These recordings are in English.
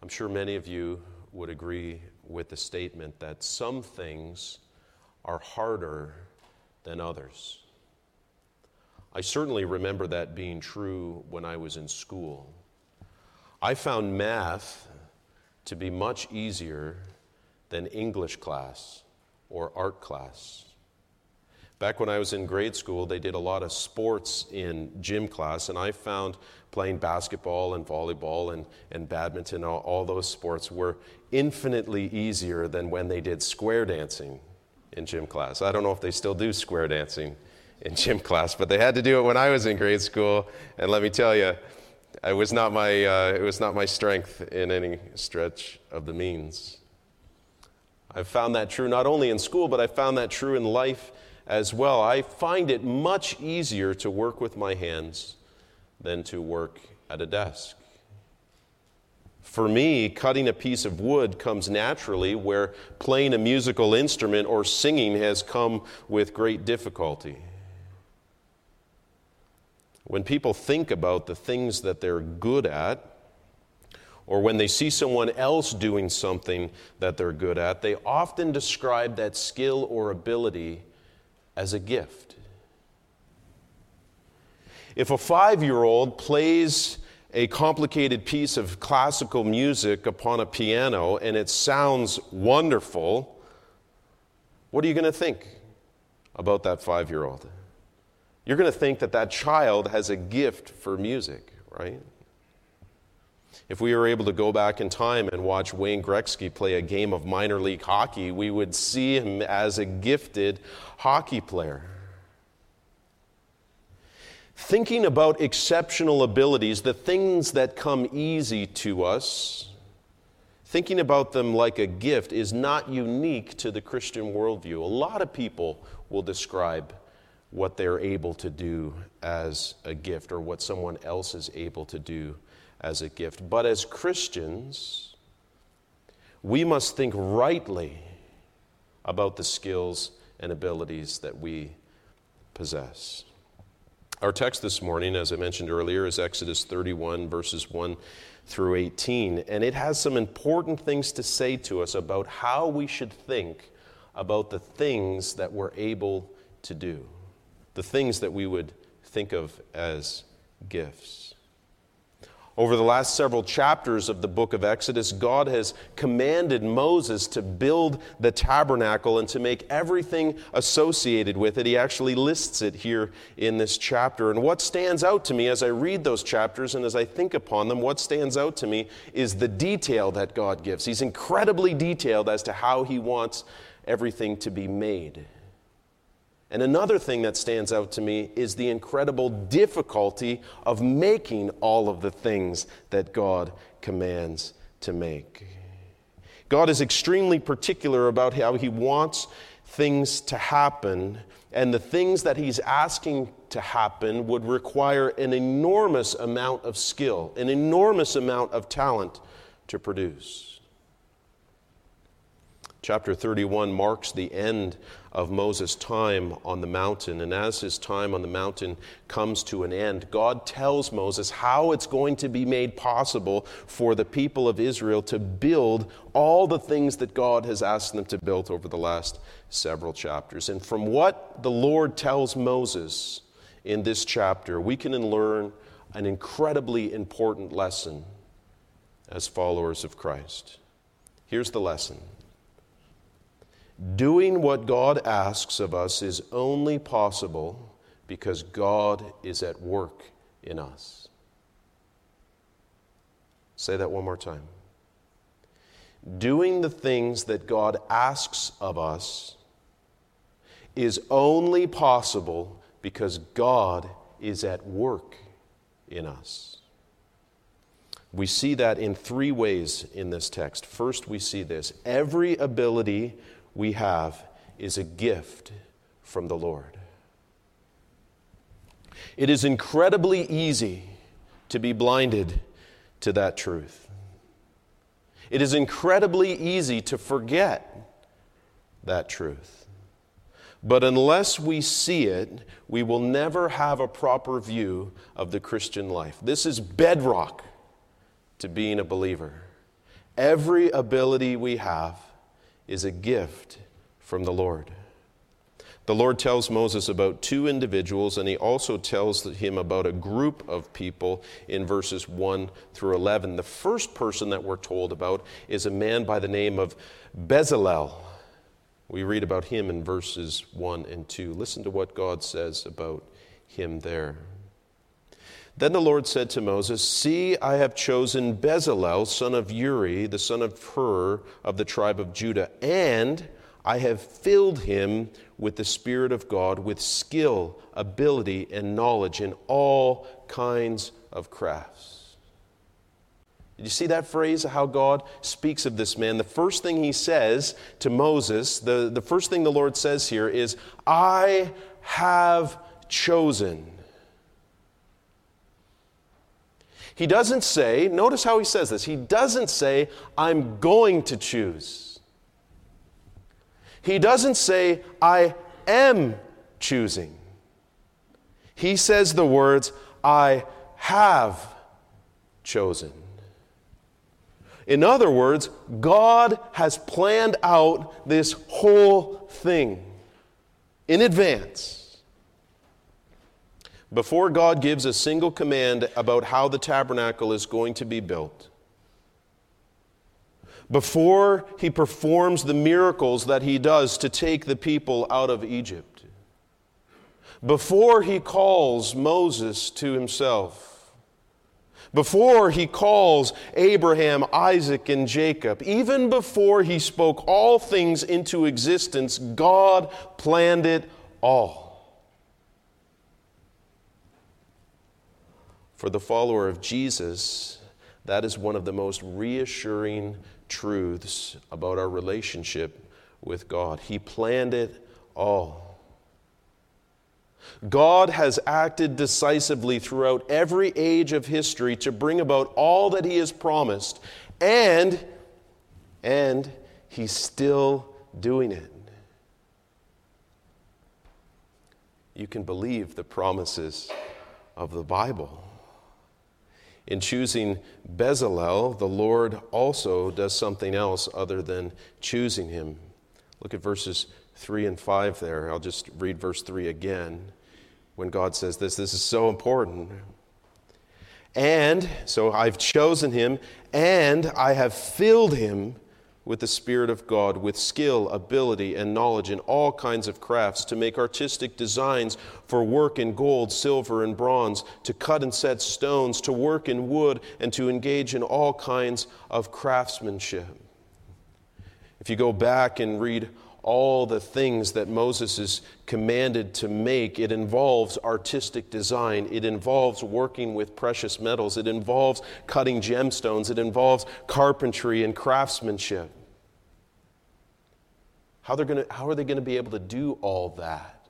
I'm sure many of you would agree with the statement that some things are harder than others. I certainly remember that being true when I was in school. I found math to be much easier than English class or art class. Back when I was in grade school, they did a lot of sports in gym class, and I found playing basketball and volleyball and badminton, all those sports were infinitely easier than when they did square dancing in gym class. I don't know if they still do square dancing in gym class, but they had to do it when I was in grade school, and let me tell you, it was not my strength in any stretch of the means. I've found that true not only in school, but I found that true in life as well. I find it much easier to work with my hands than to work at a desk. For me, cutting a piece of wood comes naturally where playing a musical instrument or singing has come with great difficulty. When people think about the things that they're good at, or when they see someone else doing something that they're good at, they often describe that skill or ability as a gift. If a 5-year-old plays a complicated piece of classical music upon a piano and it sounds wonderful, what are you going to think about that 5-year-old? You're going to think that that child has a gift for music, right? If we were able to go back in time and watch Wayne Gretzky play a game of minor league hockey, we would see him as a gifted hockey player. Thinking about exceptional abilities, the things that come easy to us, thinking about them like a gift is not unique to the Christian worldview. A lot of people will describe what they're able to do as a gift or what someone else is able to do as a gift. But as Christians, we must think rightly about the skills and abilities that we possess. Our text this morning, as I mentioned earlier, is Exodus 31, verses 1 through 18. And it has some important things to say to us about how we should think about the things that we're able to do, the things that we would think of as gifts. Over the last several chapters of the book of Exodus, God has commanded Moses to build the tabernacle and to make everything associated with it. He actually lists it here in this chapter. And what stands out to me as I read those chapters and as I think upon them, what stands out to me is the detail that God gives. He's incredibly detailed as to how he wants everything to be made. And another thing that stands out to me is the incredible difficulty of making all of the things that God commands to make. God is extremely particular about how he wants things to happen, and the things that he's asking to happen would require an enormous amount of skill, an enormous amount of talent to produce. Chapter 31 marks the end of Moses' time on the mountain. And as his time on the mountain comes to an end, God tells Moses how it's going to be made possible for the people of Israel to build all the things that God has asked them to build over the last several chapters. And from what the Lord tells Moses in this chapter, we can learn an incredibly important lesson as followers of Christ. Here's the lesson. Doing what God asks of us is only possible because God is at work in us. Say that one more time. Doing the things that God asks of us is only possible because God is at work in us. We see that in 3 ways in this text. First, we see this. Every ability we have is a gift from the Lord. It is incredibly easy to be blinded to that truth. It is incredibly easy to forget that truth. But unless we see it, we will never have a proper view of the Christian life. This is bedrock to being a believer. Every ability we have is a gift from the Lord. The Lord tells Moses about two individuals, and he also tells him about a group of people in verses 1 through 11. The first person that we're told about is a man by the name of Bezalel. We read about him in verses 1 and 2. Listen to what God says about him there. Then the Lord said to Moses, "See, I have chosen Bezalel, son of Uri, the son of Hur, of the tribe of Judah, and I have filled him with the Spirit of God, with skill, ability, and knowledge in all kinds of crafts." Did you see that phrase, how God speaks of this man? The first thing he says to Moses, the first thing the Lord says here is, "I have chosen." He doesn't say, notice how he says this, he doesn't say, "I'm going to choose." He doesn't say, "I am choosing." He says the words, "I have chosen." In other words, God has planned out this whole thing in advance. Before God gives a single command about how the tabernacle is going to be built, before he performs the miracles that he does to take the people out of Egypt, before he calls Moses to himself, before he calls Abraham, Isaac, and Jacob, even before he spoke all things into existence, God planned it all. For the follower of Jesus, that is one of the most reassuring truths about our relationship with God. He planned it all. God has acted decisively throughout every age of history to bring about all that he has promised, and he's still doing it. You can believe the promises of the Bible. In choosing Bezalel, the Lord also does something else other than choosing him. Look at verses 3 and 5 there. I'll just read verse 3 again. When God says this is so important. "And, so I've chosen him, and I have filled him with the Spirit of God, with skill, ability, and knowledge in all kinds of crafts, to make artistic designs for work in gold, silver, and bronze, to cut and set stones, to work in wood, and to engage in all kinds of craftsmanship." If you go back and read all the things that Moses is commanded to make, it involves artistic design. It involves working with precious metals. It involves cutting gemstones. It involves carpentry and craftsmanship. How are they going to be able to do all that?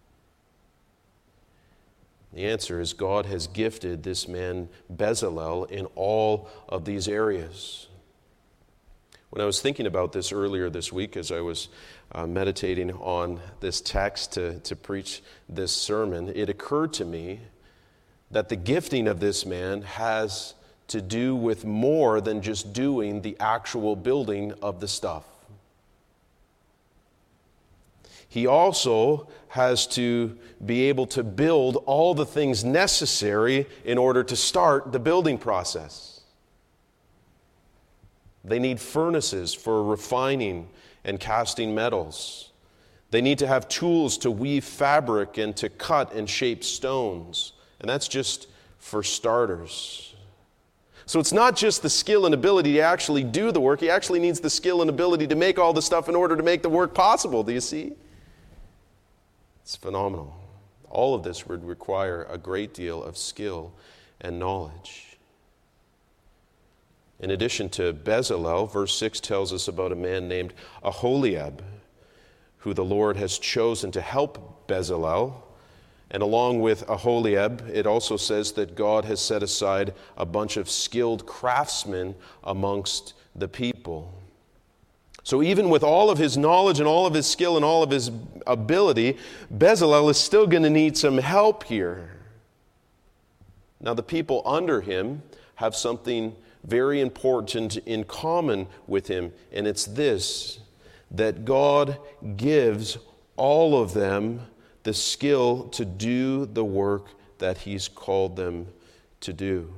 The answer is God has gifted this man Bezalel in all of these areas. When I was thinking about this earlier this week as I was meditating on this text to preach this sermon, it occurred to me that the gifting of this man has to do with more than just doing the actual building of the stuff. He also has to be able to build all the things necessary in order to start the building process. They need furnaces for refining and casting metals. They need to have tools to weave fabric and to cut and shape stones. And that's just for starters. So it's not just the skill and ability to actually do the work. He actually needs the skill and ability to make all the stuff in order to make the work possible. Do you see? It's phenomenal. All of this would require a great deal of skill and knowledge. In addition to Bezalel, verse 6 tells us about a man named Aholiab, who the Lord has chosen to help Bezalel. And along with Aholiab, it also says that God has set aside a bunch of skilled craftsmen amongst the people. So even with all of his knowledge and all of his skill and all of his ability, Bezalel is still going to need some help here. Now the people under him have something very important in common with him, and it's this, that God gives all of them the skill to do the work that he's called them to do.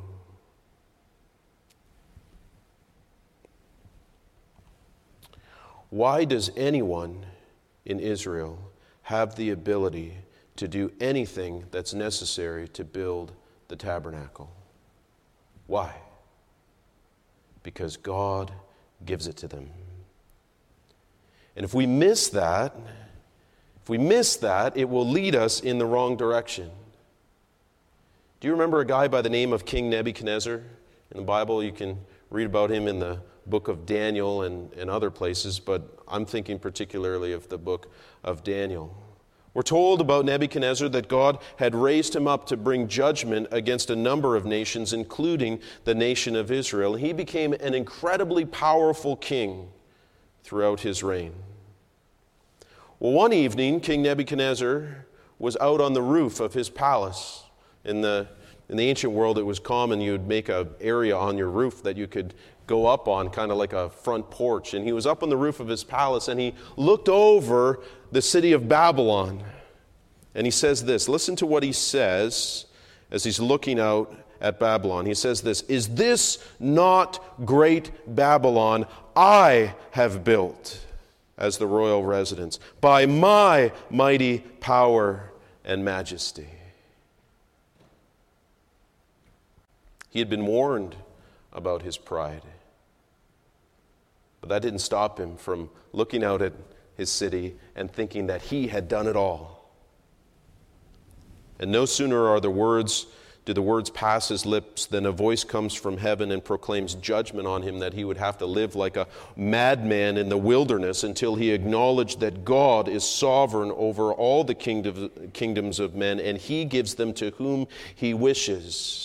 Why does anyone in Israel have the ability to do anything that's necessary to build the tabernacle? Why? Because God gives it to them. And if we miss that, it will lead us in the wrong direction. Do you remember a guy by the name of King Nebuchadnezzar? In the Bible, you can read about him in the book of Daniel and other places, but I'm thinking particularly of the book of Daniel. We're told about Nebuchadnezzar that God had raised him up to bring judgment against a number of nations, including the nation of Israel. He became an incredibly powerful king throughout his reign. Well, one evening, King Nebuchadnezzar was out on the roof of his palace. In the ancient world, it was common you'd make an area on your roof that you could go up on, kind of like a front porch. And he was up on the roof of his palace, and he looked over the city of Babylon. And he says this. Listen to what he says as he's looking out at Babylon. He says this, "Is this not great Babylon I have built as the royal residence by my mighty power and majesty?" He had been warned about his pride. But that didn't stop him from looking out at his city and thinking that he had done it all. And no sooner do the words pass his lips than a voice comes from heaven and proclaims judgment on him, that he would have to live like a madman in the wilderness until he acknowledged that God is sovereign over all the kingdoms of men, and he gives them to whom he wishes.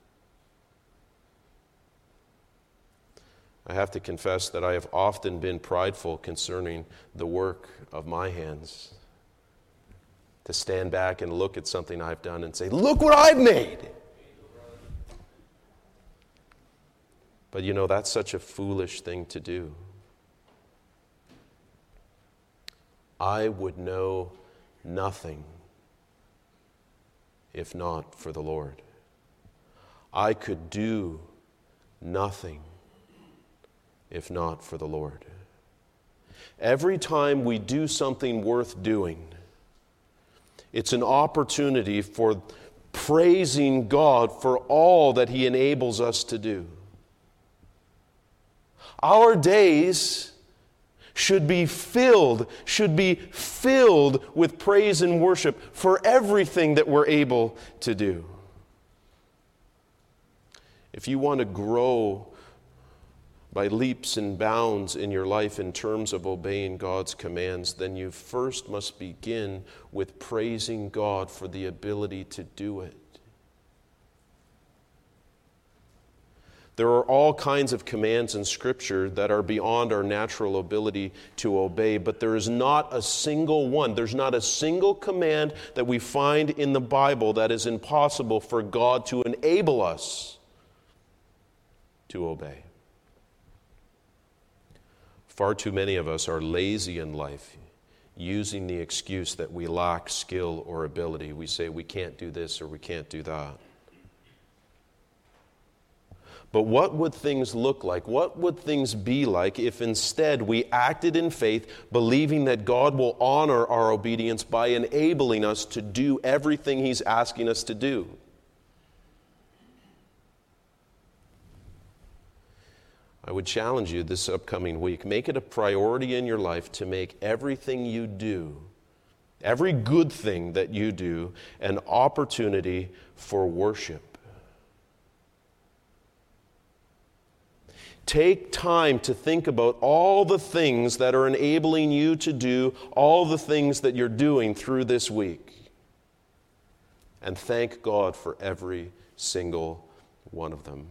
I have to confess that I have often been prideful concerning the work of my hands. To stand back and look at something I've done and say, "Look what I've made!" But you know, that's such a foolish thing to do. I would know nothing if not for the Lord. I could do nothing if not for the Lord. Every time we do something worth doing, it's an opportunity for praising God for all that he enables us to do. Our days should be filled with praise and worship for everything that we're able to do. If you want to grow by leaps and bounds in your life in terms of obeying God's commands, then you first must begin with praising God for the ability to do it. There are all kinds of commands in Scripture that are beyond our natural ability to obey, but there is not a single one. There's not a single command that we find in the Bible that is impossible for God to enable us to obey. Far too many of us are lazy in life, using the excuse that we lack skill or ability. We say we can't do this or we can't do that. But what would things look like? What would things be like if instead we acted in faith, believing that God will honor our obedience by enabling us to do everything he's asking us to do? I would challenge you this upcoming week, make it a priority in your life to make everything you do, every good thing that you do, an opportunity for worship. Take time to think about all the things that are enabling you to do all the things that you're doing through this week. And thank God for every single one of them.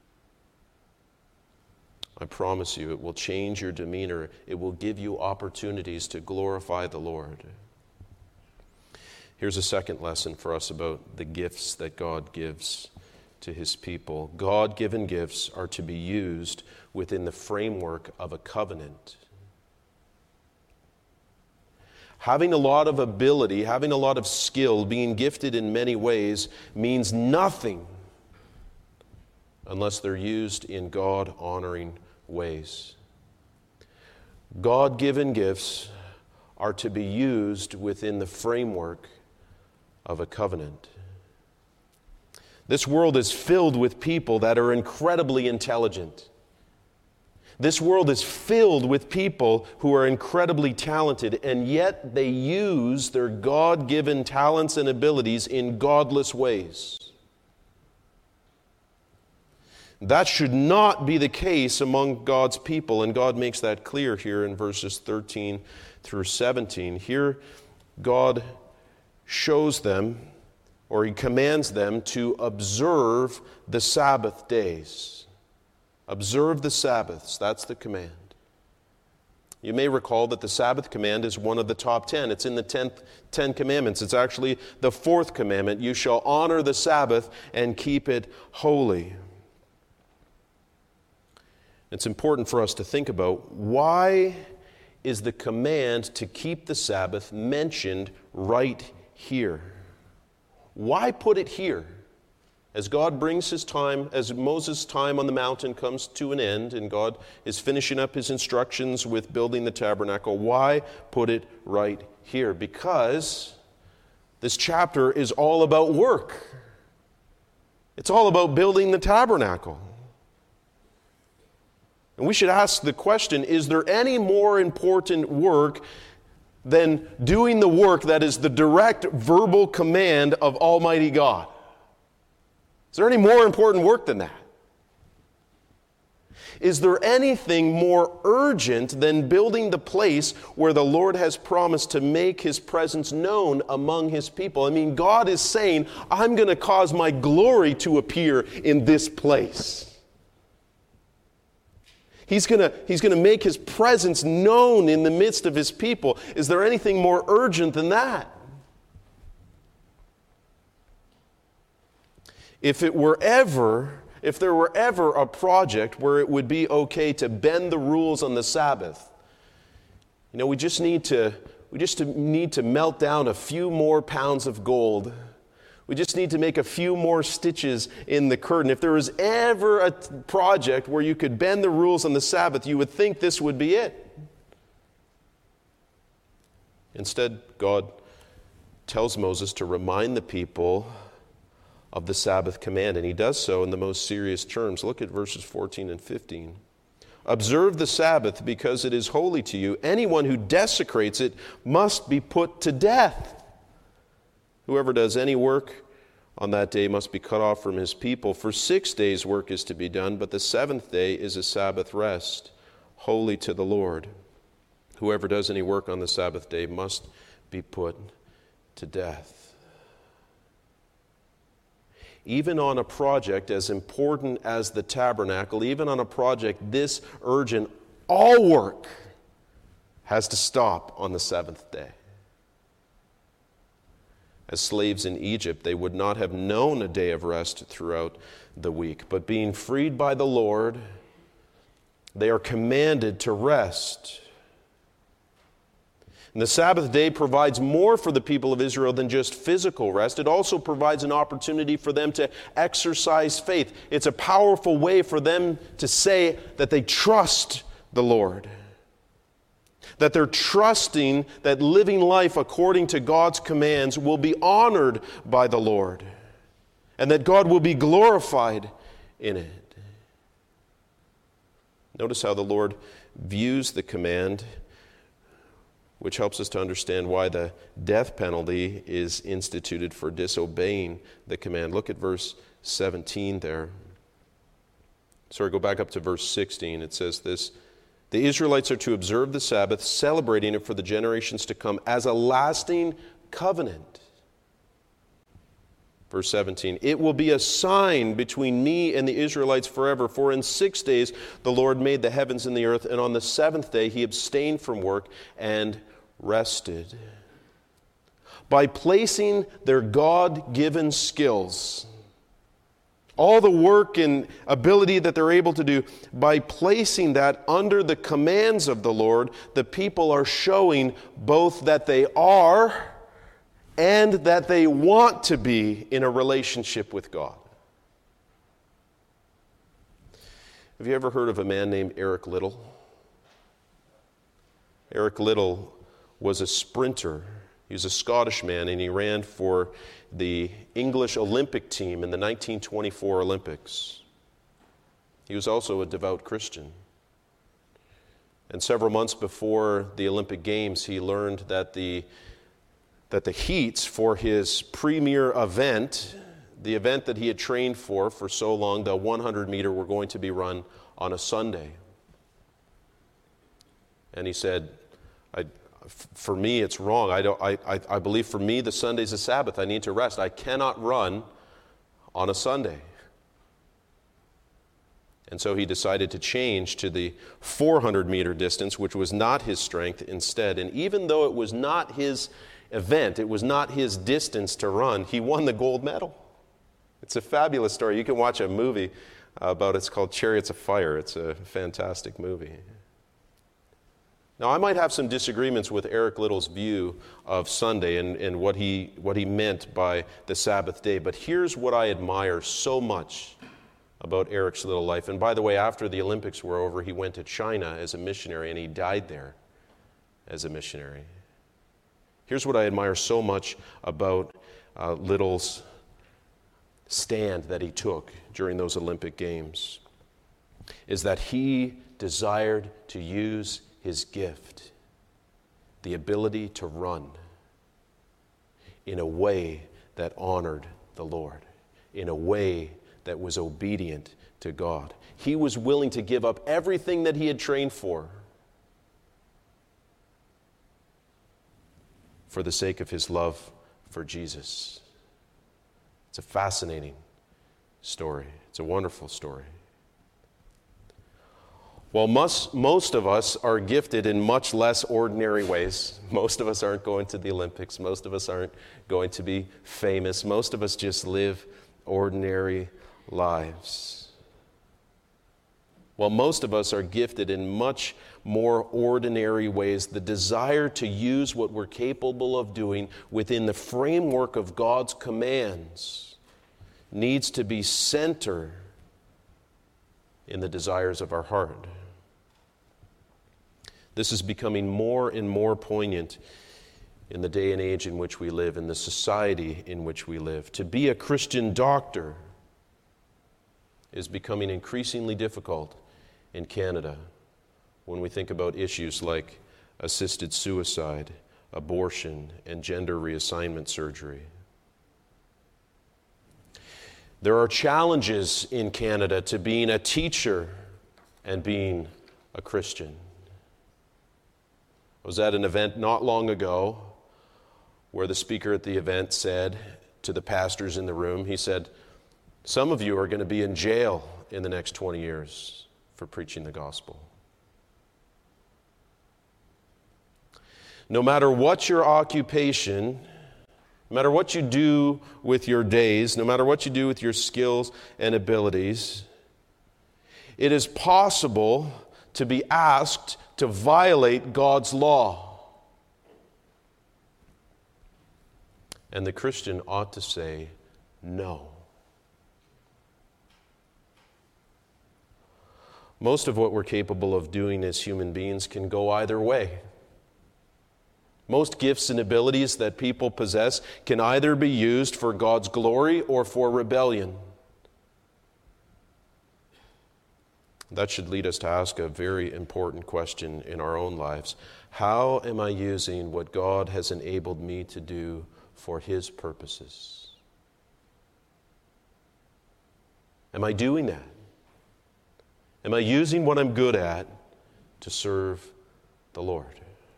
I promise you, it will change your demeanor. It will give you opportunities to glorify the Lord. Here's a second lesson for us about the gifts that God gives to his people. God-given gifts are to be used within the framework of a covenant. Having a lot of ability, having a lot of skill, being gifted in many ways means nothing unless they're used in God-honoring ways. God-given gifts are to be used within the framework of a covenant. This world is filled with people that are incredibly intelligent. This world is filled with people who are incredibly talented, and yet they use their God-given talents and abilities in godless ways. That should not be the case among God's people, and God makes that clear here in verses 13 through 17. Here, God shows them, or He commands them to observe the Sabbath days. Observe the Sabbaths, that's the command. You may recall that the Sabbath command is one of the top 10. It's in the 10 commandments. It's actually the fourth commandment. You shall honor the Sabbath and keep it holy. It's important for us to think about, why is the command to keep the Sabbath mentioned right here? Why put it here? As God brings his time, as Moses' time on the mountain comes to an end, and God is finishing up his instructions with building the tabernacle, why put it right here? Because this chapter is all about work. It's all about building the tabernacle. And we should ask the question, is there any more important work than doing the work that is the direct verbal command of Almighty God? Is there any more important work than that? Is there anything more urgent than building the place where the Lord has promised to make his presence known among his people? I mean, God is saying, I'm going to cause my glory to appear in this place. He's going to make his presence known in the midst of his people. Is there anything more urgent than that? If there were ever a project where it would be okay to bend the rules on the Sabbath, we just need to melt down a few more pounds of gold. We just need to make a few more stitches in the curtain. If there was ever a project where you could bend the rules on the Sabbath, you would think this would be it. Instead, God tells Moses to remind the people of the Sabbath command, and he does so in the most serious terms. Look at verses 14 and 15. Observe the Sabbath because it is holy to you. Anyone who desecrates it must be put to death. Whoever does any work on that day must be cut off from his people. For 6 days work is to be done, but the seventh day is a Sabbath rest, holy to the Lord. Whoever does any work on the Sabbath day must be put to death. Even on a project as important as the tabernacle, even on a project this urgent, all work has to stop on the seventh day. As slaves in Egypt, they would not have known a day of rest throughout the week. But being freed by the Lord, they are commanded to rest. And the Sabbath day provides more for the people of Israel than just physical rest. It also provides an opportunity for them to exercise faith. It's a powerful way for them to say that they trust the Lord. That they're trusting that living life according to God's commands will be honored by the Lord, and that God will be glorified in it. Notice how the Lord views the command, which helps us to understand why the death penalty is instituted for disobeying the command. Look at verse 17 there. Sorry, go back up to verse 16. It says this: the Israelites are to observe the Sabbath, celebrating it for the generations to come as a lasting covenant. Verse 17, it will be a sign between me and the Israelites forever, for in 6 days the Lord made the heavens and the earth, and on the seventh day he abstained from work and rested. By placing their God-given skills all the work and ability that they're able to do, by placing that under the commands of the Lord, the people are showing both that they are and that they want to be in a relationship with God. Have you ever heard of a man named Eric Liddell? Eric Liddell was a sprinter. He was a Scottish man, and he ran for the English Olympic team in the 1924 Olympics. He was also a devout Christian. And several months before the Olympic Games, he learned that the heats for his premier event, the event that he had trained for so long, the 100-meter, were going to be run on a Sunday. And he said, for me, it's wrong. I believe for me, the Sunday's a Sabbath. I need to rest. I cannot run on a Sunday. And so he decided to change to the 400-meter distance, which was not his strength, instead. And even though it was not his event, it was not his distance to run, he won the gold medal. It's a fabulous story. You can watch a movie about it. It's called Chariots of Fire. It's a fantastic movie. Now, I might have some disagreements with Eric Liddell's view of Sunday and what he meant by the Sabbath day, but here's what I admire so much about Eric's little life. And by the way, after the Olympics were over, he went to China as a missionary, and he died there as a missionary. Here's what I admire so much about Liddell's stand that he took during those Olympic Games, is that he desired to use his gift, the ability to run, in a way that honored the Lord, in a way that was obedient to God. He was willing to give up everything that he had trained for the sake of his love for Jesus. It's a fascinating story. It's a wonderful story. While most of us are gifted in much less ordinary ways, most of us aren't going to the Olympics, most of us aren't going to be famous, most of us just live ordinary lives. While most of us are gifted in much more ordinary ways, the desire to use what we're capable of doing within the framework of God's commands needs to be center in the desires of our heart. This is becoming more and more poignant in the day and age in which we live, in the society in which we live. To be a Christian doctor is becoming increasingly difficult in Canada when we think about issues like assisted suicide, abortion, and gender reassignment surgery. There are challenges in Canada to being a teacher and being a Christian. I was at an event not long ago where the speaker at the event said to the pastors in the room, he said, "Some of you are going to be in jail in the next 20 years for preaching the gospel." No matter what your occupation, no matter what you do with your days, no matter what you do with your skills and abilities, it is possible to be asked to violate God's law. And the Christian ought to say no. Most of what we're capable of doing as human beings can go either way. Most gifts and abilities that people possess can either be used for God's glory or for rebellion. That should lead us to ask a very important question in our own lives. How am I using what God has enabled me to do for His purposes? Am I doing that? Am I using what I'm good at to serve the Lord?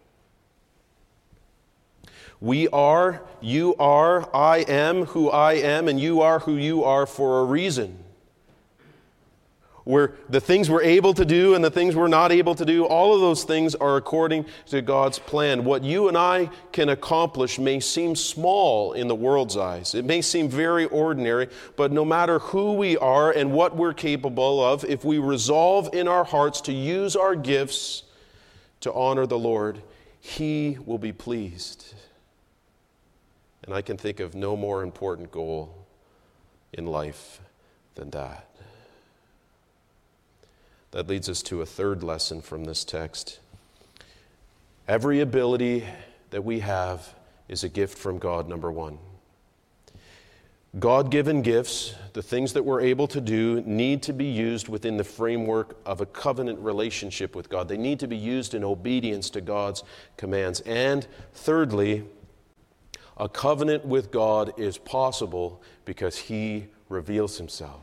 We are, you are, I am who I am, and you are who you are for a reason. where the things we're able to do and the things we're not able to do, all of those things are according to God's plan. What you and I can accomplish may seem small in the world's eyes. It may seem very ordinary, but no matter who we are and what we're capable of, if we resolve in our hearts to use our gifts to honor the Lord, He will be pleased. And I can think of no more important goal in life than that. That leads us to a third lesson from this text. Every ability that we have is a gift from God, number one. God-given gifts, the things that we're able to do, need to be used within the framework of a covenant relationship with God. They need to be used in obedience to God's commands. And thirdly, a covenant with God is possible because He reveals Himself.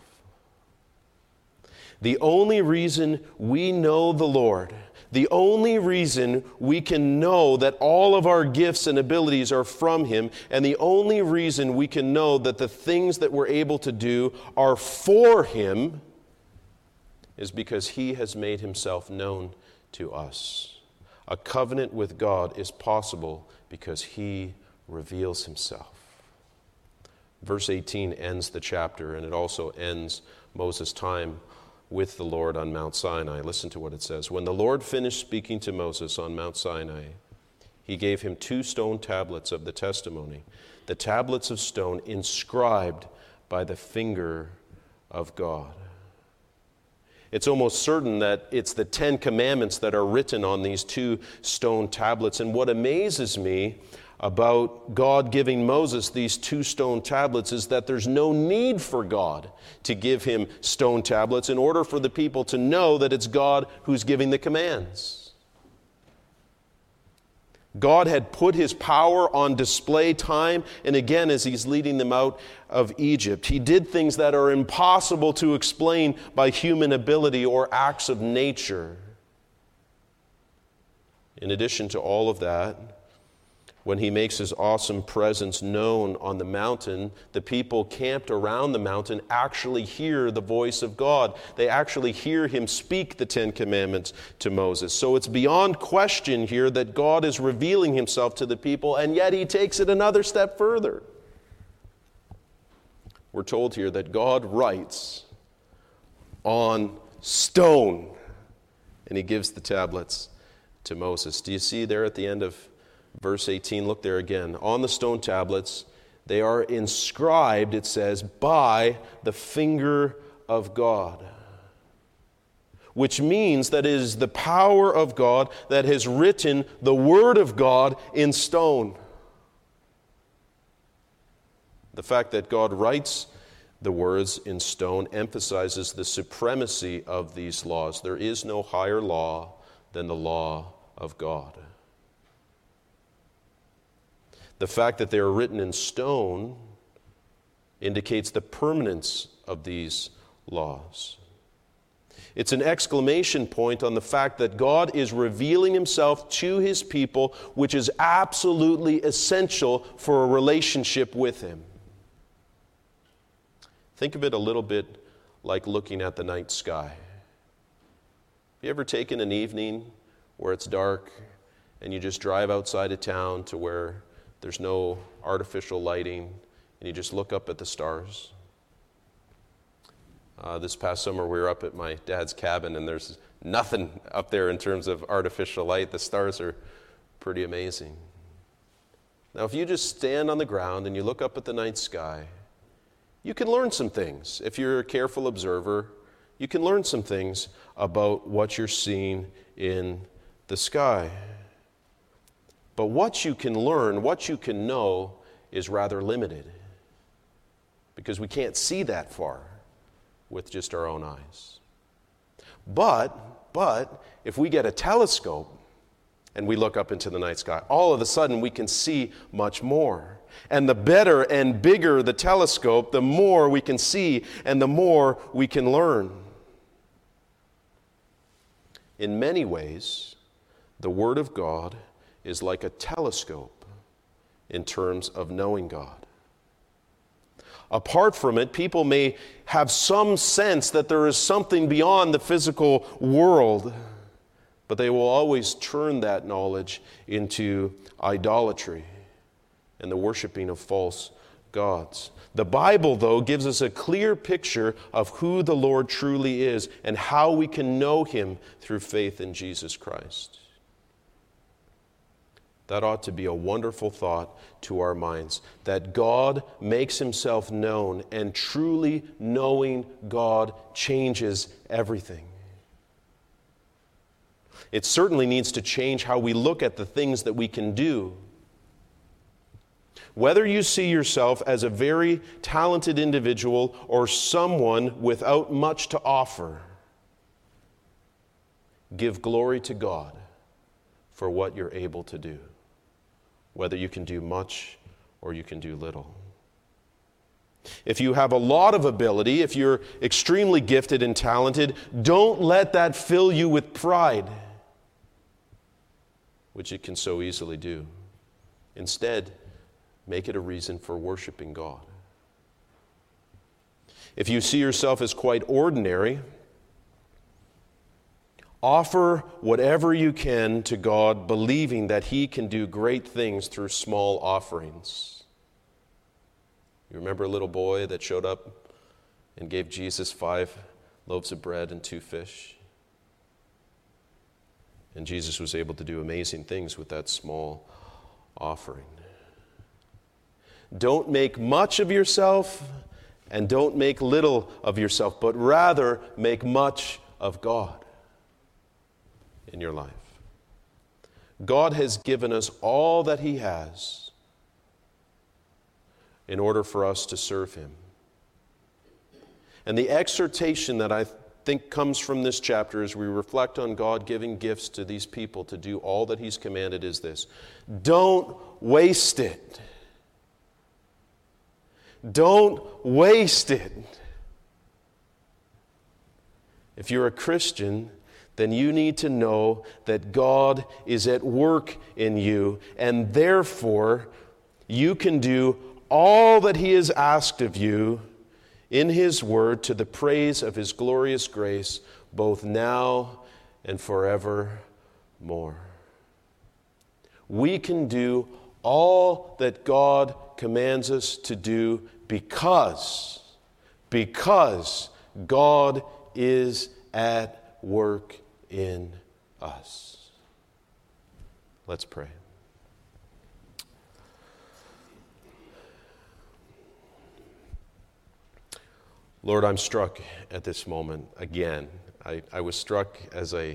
The only reason we know the Lord, the only reason we can know that all of our gifts and abilities are from Him, and the only reason we can know that the things that we're able to do are for Him is because He has made Himself known to us. A covenant with God is possible because He reveals Himself. Verse 18 ends the chapter, and it also ends Moses' time with the Lord on Mount Sinai. Listen to what it says. When the Lord finished speaking to Moses on Mount Sinai, He gave him 2 stone tablets of the testimony, the tablets of stone inscribed by the finger of God. It's almost certain that it's the 10 Commandments that are written on these 2 stone tablets. And what amazes me about God giving Moses these 2 stone tablets is that there's no need for God to give him stone tablets in order for the people to know that it's God who's giving the commands. God had put His power on display time and again as He's leading them out of Egypt. He did things that are impossible to explain by human ability or acts of nature. In addition to all of that, when He makes His awesome presence known on the mountain, the people camped around the mountain actually hear the voice of God. They actually hear Him speak the 10 Commandments to Moses. So it's beyond question here that God is revealing Himself to the people, and yet He takes it another step further. We're told here that God writes on stone, and He gives the tablets to Moses. Do you see there at the end of Verse 18, look there again. On the stone tablets, they are inscribed, it says, by the finger of God. Which means that it is the power of God that has written the Word of God in stone. The fact that God writes the words in stone emphasizes the supremacy of these laws. There is no higher law than the law of God. The fact that they are written in stone indicates the permanence of these laws. It's an exclamation point on the fact that God is revealing Himself to His people, which is absolutely essential for a relationship with Him. Think of it a little bit like looking at the night sky. Have you ever taken an evening where it's dark and you just drive outside of town to where there's no artificial lighting, and you just look up at the stars? This past summer, we were up at my dad's cabin, and there's nothing up there in terms of artificial light. The stars are pretty amazing. Now, if you just stand on the ground and you look up at the night sky, you can learn some things. If you're a careful observer, you can learn some things about what you're seeing in the sky. But what you can learn, what you can know, is rather limited because we can't see that far with just our own eyes. But if we get a telescope and we look up into the night sky, all of a sudden we can see much more. And the better and bigger the telescope, the more we can see and the more we can learn. In many ways, the Word of God is like a telescope in terms of knowing God. Apart from it, people may have some sense that there is something beyond the physical world, but they will always turn that knowledge into idolatry and the worshiping of false gods. The Bible, though, gives us a clear picture of who the Lord truly is and how we can know Him through faith in Jesus Christ. That ought to be a wonderful thought to our minds, that God makes Himself known, and truly knowing God changes everything. It certainly needs to change how we look at the things that we can do. Whether you see yourself as a very talented individual or someone without much to offer, give glory to God for what you're able to do, whether you can do much or you can do little. If you have a lot of ability, if you're extremely gifted and talented, don't let that fill you with pride, which it can so easily do. Instead, make it a reason for worshiping God. If you see yourself as quite ordinary, offer whatever you can to God, believing that He can do great things through small offerings. You remember a little boy that showed up and gave Jesus 5 loaves of bread and 2 fish? And Jesus was able to do amazing things with that small offering. Don't make much of yourself and don't make little of yourself, but rather make much of God in your life. God has given us all that He has in order for us to serve Him. And the exhortation that I think comes from this chapter as we reflect on God giving gifts to these people to do all that He's commanded is this: don't waste it. Don't waste it. If you're a Christian, then you need to know that God is at work in you, and therefore you can do all that He has asked of you in His Word to the praise of His glorious grace, both now and forevermore. We can do all that God commands us to do because God is at work in us. Let's pray. Lord, I'm struck at this moment again. I was struck as I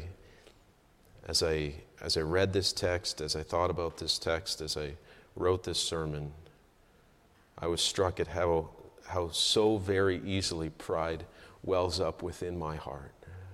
read this text, as I thought about this text, as I wrote this sermon. I was struck at how so very easily pride wells up within my heart.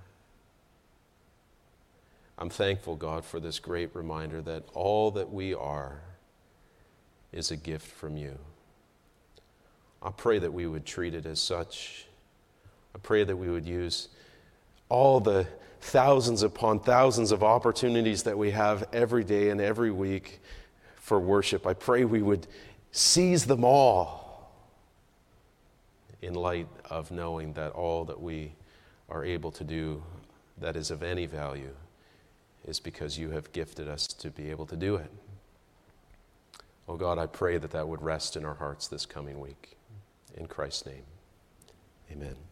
I'm thankful, God, for this great reminder that all that we are is a gift from You. I pray that we would treat it as such. I pray that we would use all the thousands upon thousands of opportunities that we have every day and every week for worship. I pray we would seize them all in light of knowing that all that we are able to do that is of any value is because You have gifted us to be able to do it. Oh God, I pray that that would rest in our hearts this coming week. In Christ's name, amen.